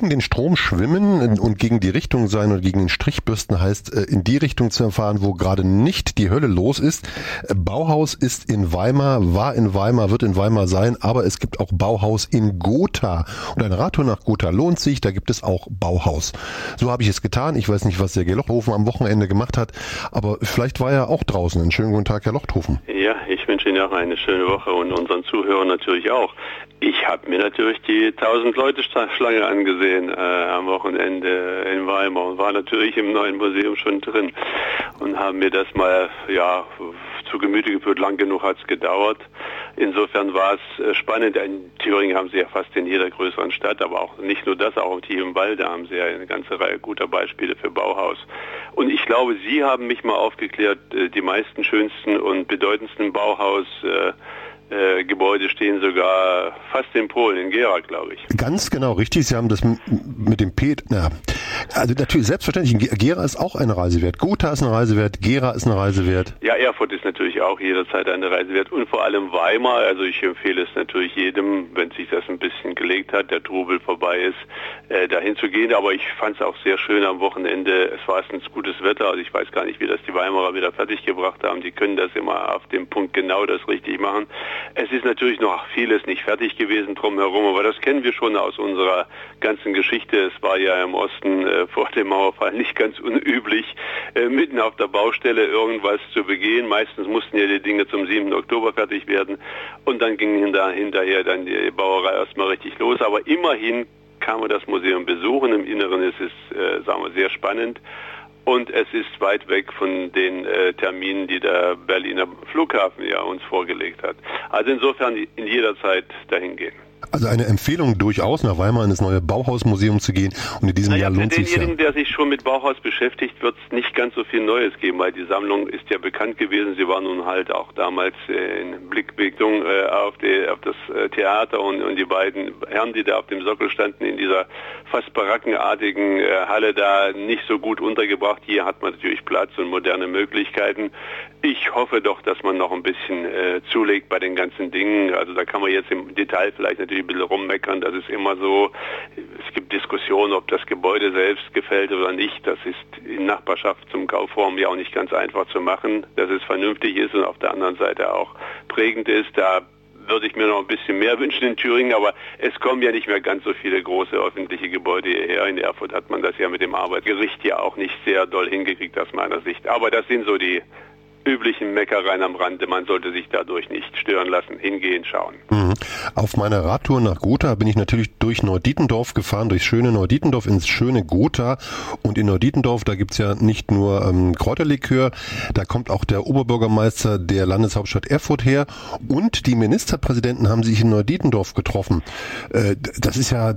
gegen den Strom schwimmen und gegen die Richtung sein und gegen den Strich bürsten heißt, in die Richtung zu fahren, wo gerade nicht die Hölle los ist. Bauhaus ist in Weimar, war in Weimar, wird in Weimar sein, aber es gibt auch Bauhaus in Gotha. Und eine Radtour nach Gotha lohnt sich, da gibt es auch Bauhaus. So habe ich es getan. Ich weiß nicht, was der Lochthofen am Wochenende gemacht hat, aber vielleicht war er auch draußen. Einen schönen guten Tag, Herr Lochthofen. Ja, ich wünsche Ihnen auch eine schöne Woche und unseren Zuhörern natürlich auch. Ich habe mir natürlich die 1000-Leute-Schlange angesehen am Wochenende in Weimar und war natürlich im neuen Museum schon drin und haben mir das mal zu Gemüte geführt. Lang genug hat es gedauert. Insofern war es spannend. In Thüringen haben sie ja fast in jeder größeren Stadt, aber auch nicht nur das, auch im Tiefenwalde haben sie ja eine ganze Reihe guter Beispiele für Bauhaus. Und ich glaube, Sie haben mich mal aufgeklärt, die meisten schönsten und bedeutendsten Gebäude stehen sogar fast in Polen, in Gera, glaube ich. Ganz genau, richtig. Sie haben das mit dem also natürlich, selbstverständlich, Gera ist auch eine Reise wert. Gotha ist eine Reise wert, Gera ist eine Reise wert. Ja, Erfurt ist natürlich auch jederzeit eine Reise wert und vor allem Weimar. Also ich empfehle es natürlich jedem, wenn sich das ein bisschen gelegt hat, der Trubel vorbei ist, dahin zu gehen. Aber ich fand es auch sehr schön am Wochenende. Es war erstens gutes Wetter, also ich weiß gar nicht, wie das die Weimarer wieder fertiggebracht haben. Die können das immer auf dem Punkt genau das richtig machen. Es ist natürlich noch vieles nicht fertig gewesen drumherum, aber das kennen wir schon aus unserer ganzen Geschichte. Es war ja im Osten vor dem Mauerfall nicht ganz unüblich, mitten auf der Baustelle irgendwas zu begehen. Meistens mussten ja die Dinge zum 7. Oktober fertig werden und dann ging hinterher dann die Bauerei erstmal richtig los. Aber immerhin kann man das Museum besuchen. Im Inneren ist es, sagen wir, sehr spannend. Und es ist weit weg von den Terminen, die der Berliner Flughafen ja uns vorgelegt hat. Also insofern in jeder Zeit dahin gehen. Also eine Empfehlung durchaus, nach Weimar in das neue Bauhausmuseum zu gehen. Und in diesem Jahr lohnt es sich. Für denjenigen, der sich schon mit Bauhaus beschäftigt, wird es nicht ganz so viel Neues geben, weil die Sammlung ist ja bekannt gewesen. Sie war nun halt auch damals in Blickrichtung auf das Theater und die beiden Herren, die da auf dem Sockel standen, in dieser fast barackenartigen Halle da nicht so gut untergebracht. Hier hat man natürlich Platz und moderne Möglichkeiten. Ich hoffe doch, dass man noch ein bisschen zulegt bei den ganzen Dingen. Also da kann man jetzt im Detail vielleicht natürlich ein bisschen rummeckern. Das ist immer so. Es gibt Diskussionen, ob das Gebäude selbst gefällt oder nicht. Das ist in Nachbarschaft zum Kaufraum ja auch nicht ganz einfach zu machen, dass es vernünftig ist und auf der anderen Seite auch prägend ist. Da würde ich mir noch ein bisschen mehr wünschen in Thüringen, aber es kommen ja nicht mehr ganz so viele große öffentliche Gebäude hierher. In Erfurt hat man das ja mit dem Arbeitsgericht ja auch nicht sehr doll hingekriegt aus meiner Sicht. Aber das sind so die üblichen Meckereien am Rande. Man sollte sich dadurch nicht stören lassen. Hingehen, schauen. Auf meiner Radtour nach Gotha bin ich natürlich durch Neudietendorf gefahren, durchs schöne Neudietendorf ins schöne Gotha. Und in Neudietendorf, da gibt's ja nicht nur Kräuterlikör, da kommt auch der Oberbürgermeister der Landeshauptstadt Erfurt her und die Ministerpräsidenten haben sich in Neudietendorf getroffen. Das ist ja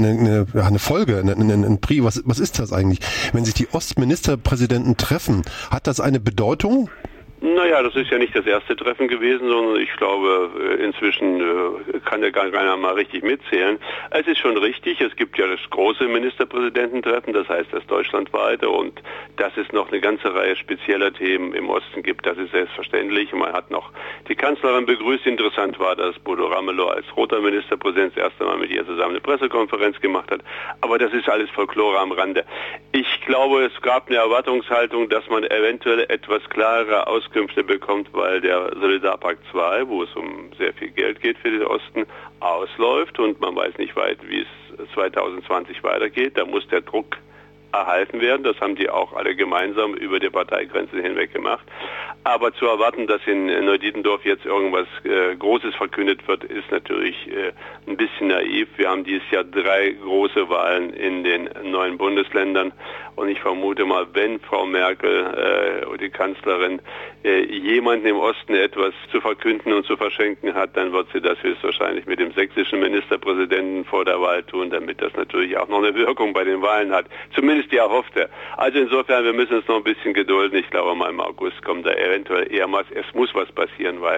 eine Folge, ein Pri. Was ist das eigentlich? Wenn sich die Ostministerpräsidenten treffen, hat das eine Bedeutung? Naja, das ist ja nicht das erste Treffen gewesen, sondern ich glaube, inzwischen kann ja gar keiner mal richtig mitzählen. Es ist schon richtig, es gibt ja das große Ministerpräsidententreffen, das heißt das deutschlandweite, und dass es noch eine ganze Reihe spezieller Themen im Osten gibt, das ist selbstverständlich. Man hat noch die Kanzlerin begrüßt. Interessant war, dass Bodo Ramelow als roter Ministerpräsident das erste Mal mit ihr zusammen eine Pressekonferenz gemacht hat. Aber das ist alles Folklore am Rande. Ich glaube, es gab eine Erwartungshaltung, dass man eventuell etwas klarere Auskünfte bekommt, weil der Solidarpakt 2, wo es um sehr viel Geld geht für den Osten, ausläuft und man weiß nicht weit, wie es 2020 weitergeht. Da muss der Druck erhalten werden. Das haben die auch alle gemeinsam über die Parteigrenzen hinweg gemacht. Aber zu erwarten, dass in Neudietendorf jetzt irgendwas Großes verkündet wird, ist natürlich ein bisschen naiv. Wir haben dieses Jahr 3 große Wahlen in den 9 Bundesländern und ich vermute mal, wenn Frau Merkel, die Kanzlerin, jemanden im Osten etwas zu verkünden und zu verschenken hat, dann wird sie das höchstwahrscheinlich mit dem sächsischen Ministerpräsidenten vor der Wahl tun, damit das natürlich auch noch eine Wirkung bei den Wahlen hat. Zumindest die erhoffte. Also insofern, wir müssen uns noch ein bisschen gedulden. Ich glaube mal im August kommt da eventuell eher was. Es muss was passieren, weil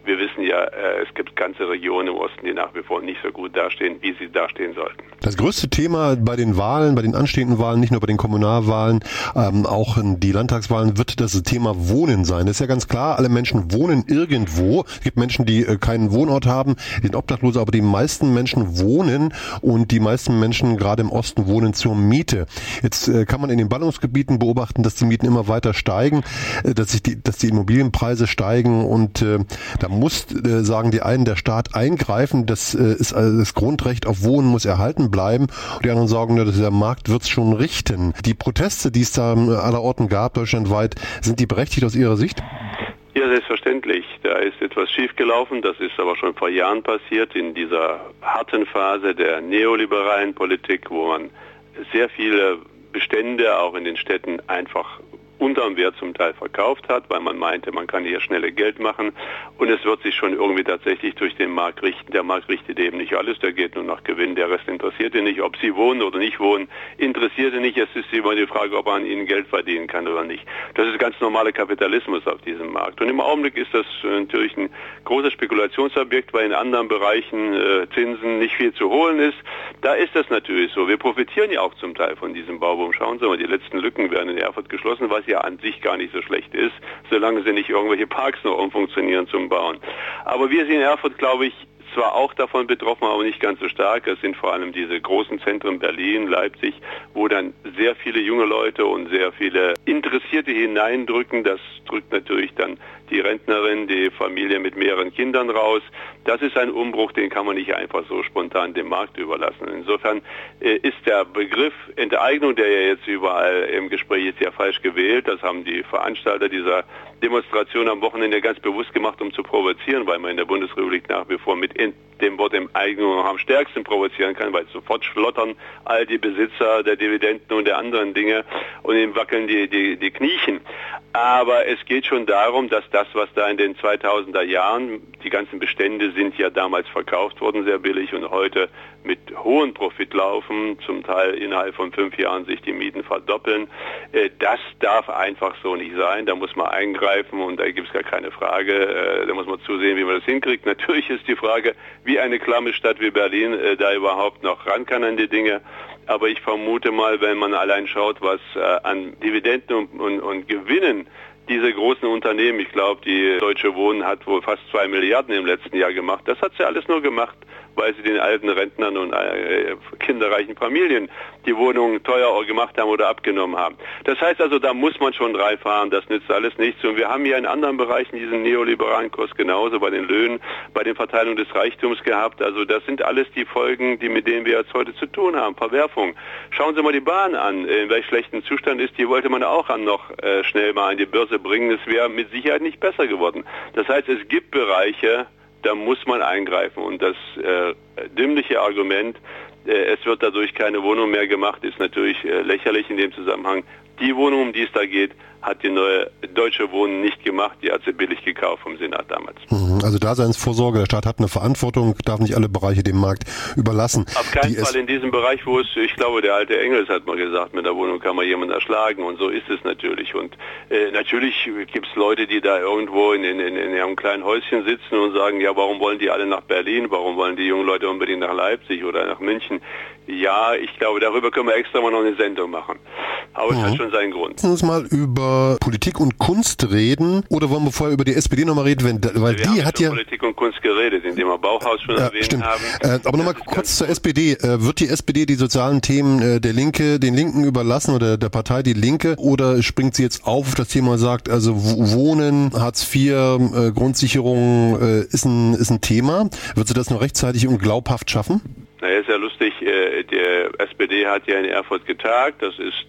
wir wissen ja, es gibt ganze Regionen im Osten, die nach wie vor nicht so gut dastehen, wie sie dastehen sollten. Das größte Thema bei den Wahlen, bei den anstehenden Wahlen, nicht nur bei den Kommunalwahlen, auch die Landtagswahlen, wird das Thema Wohnen sein. Das ist ja ganz klar, alle Menschen wohnen irgendwo. Es gibt Menschen, die keinen Wohnort haben, die sind obdachlos, aber die meisten Menschen wohnen und die meisten Menschen gerade im Osten wohnen zur Miete. Jetzt kann man in den Ballungsgebieten beobachten, dass die Mieten immer weiter steigen, dass die Immobilienpreise steigen und da muss, sagen die einen, der Staat eingreifen. Das ist also das Grundrecht auf Wohnen muss erhalten bleiben. Und die anderen sagen, der Markt wird es schon richten. Die Proteste, die es da allerorten gab, deutschlandweit, sind die berechtigt aus Ihrer Sicht? Ja, selbstverständlich. Da ist etwas schiefgelaufen. Das ist aber schon vor Jahren passiert, in dieser harten Phase der neoliberalen Politik, wo man sehr viele Bestände auch in den Städten einfach unterm Wert zum Teil verkauft hat, weil man meinte, man kann hier schnelle Geld machen und es wird sich schon irgendwie tatsächlich durch den Markt richten. Der Markt richtet eben nicht alles, der geht nur nach Gewinn, der Rest interessiert ihn nicht. Ob sie wohnen oder nicht wohnen, interessiert ihn nicht. Es ist immer die Frage, ob er an ihnen Geld verdienen kann oder nicht. Das ist ganz normaler Kapitalismus auf diesem Markt. Und im Augenblick ist das natürlich ein großes Spekulationsobjekt, weil in anderen Bereichen Zinsen nicht viel zu holen ist. Da ist das natürlich so. Wir profitieren ja auch zum Teil von diesem Bauboom. Schauen Sie mal, die letzten Lücken werden in Erfurt geschlossen, was ja an sich gar nicht so schlecht ist, solange sie nicht irgendwelche Parks noch umfunktionieren zum Bauen. Aber wir sind in Erfurt, glaube ich, zwar auch davon betroffen, aber nicht ganz so stark. Es sind vor allem diese großen Zentren Berlin, Leipzig, wo dann sehr viele junge Leute und sehr viele Interessierte hineindrücken. Das drückt natürlich dann die Rentnerin, die Familie mit mehreren Kindern raus. Das ist ein Umbruch, den kann man nicht einfach so spontan dem Markt überlassen. Insofern ist der Begriff Enteignung, der ja jetzt überall im Gespräch ist, ja falsch gewählt. Das haben die Veranstalter dieser Demonstration am Wochenende ganz bewusst gemacht, um zu provozieren, weil man in der Bundesrepublik nach wie vor mit dem Wort Enteignung am stärksten provozieren kann, weil sofort schlottern all die Besitzer der Dividenden und der anderen Dinge und ihnen wackeln die Kniechen. Aber es geht schon darum, dass das, was da in den 2000er Jahren, die ganzen Bestände sind ja damals verkauft worden, sehr billig und heute mit hohem Profit laufen, zum Teil innerhalb von 5 Jahren sich die Mieten verdoppeln. Das darf einfach so nicht sein. Da muss man eingreifen und da gibt es gar keine Frage. Da muss man zusehen, wie man das hinkriegt. Natürlich ist die Frage, wie eine klamme Stadt wie Berlin da überhaupt noch ran kann an die Dinge. Aber ich vermute mal, wenn man allein schaut, was an Dividenden und Gewinnen diese großen Unternehmen, ich glaube, die Deutsche Wohnen hat wohl fast 2 Milliarden im letzten Jahr gemacht. Das hat sie alles nur gemacht, weil sie den alten Rentnern und kinderreichen Familien die Wohnungen teuer gemacht haben oder abgenommen haben. Das heißt also, da muss man schon reinfahren, das nützt alles nichts. Und wir haben ja in anderen Bereichen diesen neoliberalen Kurs genauso, bei den Löhnen, bei den Verteilungen des Reichtums gehabt. Also das sind alles die Folgen, mit denen wir jetzt heute zu tun haben, Verwerfung. Schauen Sie mal die Bahn an, in welch schlechten Zustand ist, die wollte man auch noch schnell mal an die Börse bringen. Es wäre mit Sicherheit nicht besser geworden. Das heißt, es gibt Bereiche, da muss man eingreifen. Und das dümmliche Argument, es wird dadurch keine Wohnung mehr gemacht, ist natürlich lächerlich in dem Zusammenhang. Die Wohnung, um die es da geht, hat die neue Deutsche Wohnen nicht gemacht, die hat sie billig gekauft vom Senat damals. Also Daseinsvorsorge, der Staat hat eine Verantwortung, darf nicht alle Bereiche dem Markt überlassen. Auf keinen Fall in diesem Bereich, wo es, ich glaube, der alte Engels hat mal gesagt, mit der Wohnung kann man jemanden erschlagen und so ist es natürlich. Und natürlich gibt es Leute, die da irgendwo in ihrem kleinen Häuschen sitzen und sagen, ja, warum wollen die alle nach Berlin, warum wollen die jungen Leute unbedingt nach Leipzig oder nach München? Ja, ich glaube, darüber können wir extra mal noch eine Sendung machen. Aber es hat schon seinen Grund. Lass uns mal über Politik und Kunst reden. Oder wollen wir vorher über die SPD nochmal reden? Weil wir die hat ja Politik und Kunst geredet, indem wir Bauhaus schon erwähnt haben. Aber nochmal kurz zur SPD. Wird die SPD die sozialen Themen den Linken überlassen oder der Partei Die Linke? Oder springt sie jetzt auf das Thema und sagt, also Wohnen, Hartz IV, Grundsicherung ist ein Thema? Wird sie das noch rechtzeitig und glaubhaft schaffen? Naja, ist ja lustig, der SPD hat ja in Erfurt getagt, das ist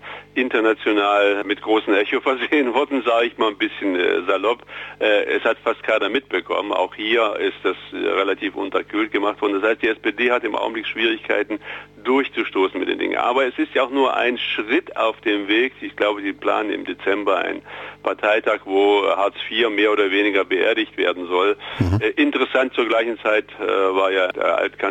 international mit großem Echo versehen worden, sage ich mal ein bisschen salopp. Es hat fast keiner mitbekommen, auch hier ist das relativ unterkühlt gemacht worden. Das heißt, die SPD hat im Augenblick Schwierigkeiten durchzustoßen mit den Dingen. Aber es ist ja auch nur ein Schritt auf dem Weg. Ich glaube, die planen im Dezember einen Parteitag, wo Hartz IV mehr oder weniger beerdigt werden soll. Interessant zur gleichen Zeit war ja der Altkanzler Schmidt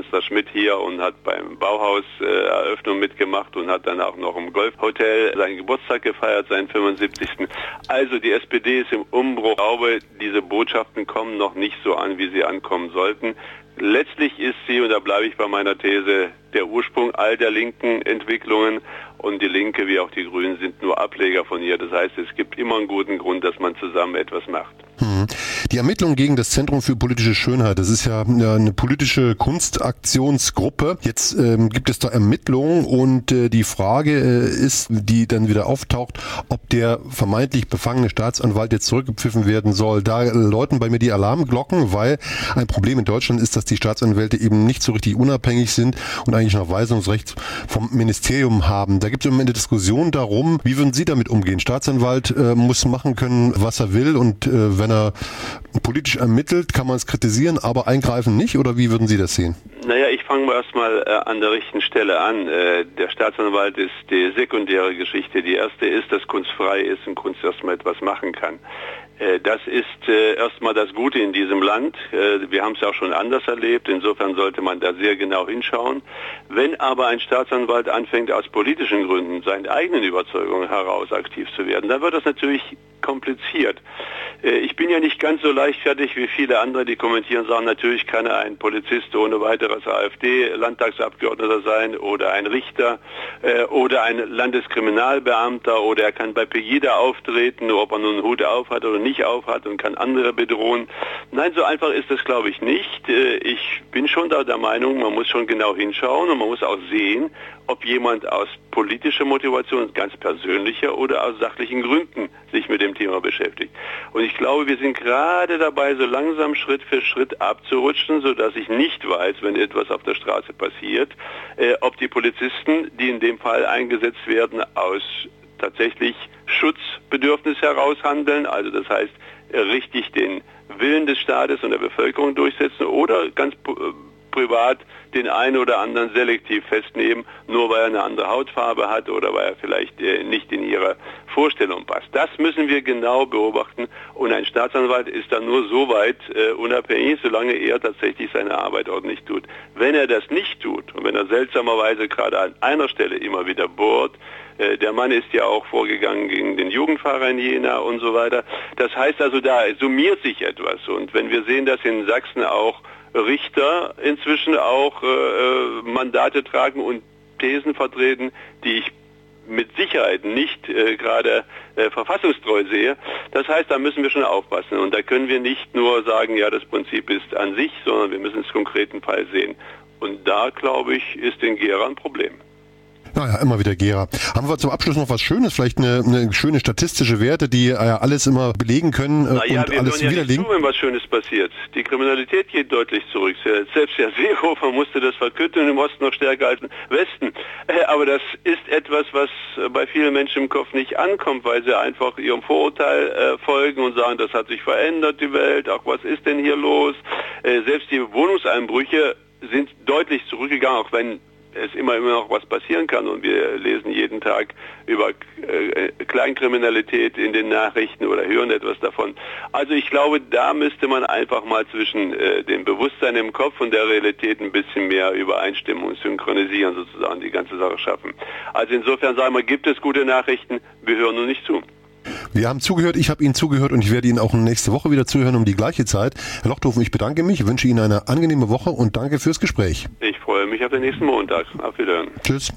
hier und hat beim Bauhaus Eröffnung mitgemacht und hat dann auch noch im Golfhotel seinen Geburtstag gefeiert, seinen 75. Also die SPD ist im Umbruch. Ich glaube, diese Botschaften kommen noch nicht so an, wie sie ankommen sollten. Letztlich ist sie, und da bleibe ich bei meiner These, der Ursprung all der linken Entwicklungen, und die Linke wie auch die Grünen sind nur Ableger von ihr. Das heißt, es gibt immer einen guten Grund, dass man zusammen etwas macht. Die Ermittlungen gegen das Zentrum für politische Schönheit, das ist ja eine politische Kunstaktionsgruppe. Jetzt gibt es da Ermittlungen und die Frage ist, die dann wieder auftaucht, ob der vermeintlich befangene Staatsanwalt jetzt zurückgepfiffen werden soll. Da läuten bei mir die Alarmglocken, weil ein Problem in Deutschland ist, dass die Staatsanwälte eben nicht so richtig unabhängig sind und eigentlich noch Weisungsrecht vom Ministerium haben. Da gibt es im Moment eine Diskussion darum, wie würden Sie damit umgehen? Staatsanwalt muss machen können, was er will, und wenn er politisch ermittelt, kann man es kritisieren, aber eingreifen nicht, oder wie würden Sie das sehen? Naja, ich fange mal erstmal an der richtigen Stelle an. Der Staatsanwalt ist die sekundäre Geschichte. Die erste ist, dass Kunst frei ist und Kunst erstmal etwas machen kann. Das ist erstmal das Gute in diesem Land. Wir haben es auch schon anders erlebt. Insofern sollte man da sehr genau hinschauen. Wenn aber ein Staatsanwalt anfängt, aus politischen Gründen, seinen eigenen Überzeugungen heraus aktiv zu werden, dann wird das natürlich kompliziert. Ich bin ja nicht ganz so leichtfertig wie viele andere, die kommentieren, sagen, natürlich kann ein Polizist ohne weiteres AfD-Landtagsabgeordneter sein oder ein Richter oder ein Landeskriminalbeamter, oder er kann bei Pegida auftreten, ob er nun einen Hut auf hat oder nicht auf hat, und kann andere bedrohen. Nein, so einfach ist das, glaube ich, nicht. Ich bin schon da der Meinung, man muss schon genau hinschauen und man muss auch sehen, ob jemand aus politischer Motivation, ganz persönlicher oder aus sachlichen Gründen sich mit dem Thema beschäftigt. Und ich glaube, wir sind gerade dabei, so langsam Schritt für Schritt abzurutschen, sodass ich nicht weiß, wenn etwas auf der Straße passiert, ob die Polizisten, die in dem Fall eingesetzt werden, aus tatsächlich Schutzbedürfnis heraus handeln, also das heißt, richtig den Willen des Staates und der Bevölkerung durchsetzen, oder ganz privat den einen oder anderen selektiv festnehmen, nur weil er eine andere Hautfarbe hat oder weil er vielleicht nicht in ihre Vorstellung passt. Das müssen wir genau beobachten, und ein Staatsanwalt ist dann nur so weit unabhängig, solange er tatsächlich seine Arbeit ordentlich tut. Wenn er das nicht tut und wenn er seltsamerweise gerade an einer Stelle immer wieder bohrt, der Mann ist ja auch vorgegangen gegen den Jugendfahrer in Jena und so weiter. Das heißt also, da summiert sich etwas, und wenn wir sehen, dass in Sachsen auch Richter inzwischen auch Mandate tragen und Thesen vertreten, die ich mit Sicherheit nicht gerade verfassungstreu sehe. Das heißt, da müssen wir schon aufpassen, und da können wir nicht nur sagen, ja, das Prinzip ist an sich, sondern wir müssen es konkreten Fall sehen. Und da, glaube ich, ist in Gera ein Problem. Naja, immer wieder Gera. Haben wir zum Abschluss noch was Schönes, vielleicht eine schöne statistische Werte, die alles immer belegen können und alles widerlegen? Ja, nicht zu, wenn was Schönes passiert. Die Kriminalität geht deutlich zurück. Selbst Herr Seehofer musste das verkünden, im Osten noch stärker als im Westen. Aber das ist etwas, was bei vielen Menschen im Kopf nicht ankommt, weil sie einfach ihrem Vorurteil folgen und sagen, das hat sich verändert, die Welt, ach, was ist denn hier los? Selbst die Wohnungseinbrüche sind deutlich zurückgegangen, auch wenn es immer noch was passieren kann, und wir lesen jeden Tag über Kleinkriminalität in den Nachrichten oder hören etwas davon. Also ich glaube, da müsste man einfach mal zwischen dem Bewusstsein im Kopf und der Realität ein bisschen mehr Übereinstimmung synchronisieren, sozusagen die ganze Sache schaffen. Also insofern sagen wir, gibt es gute Nachrichten, wir hören nur nicht zu. Wir haben zugehört, ich habe Ihnen zugehört, und ich werde Ihnen auch nächste Woche wieder zuhören um die gleiche Zeit. Herr Lochthofen, ich bedanke mich, wünsche Ihnen eine angenehme Woche und danke fürs Gespräch. Ich freue mich auf den nächsten Montag. Auf Wiedersehen. Tschüss.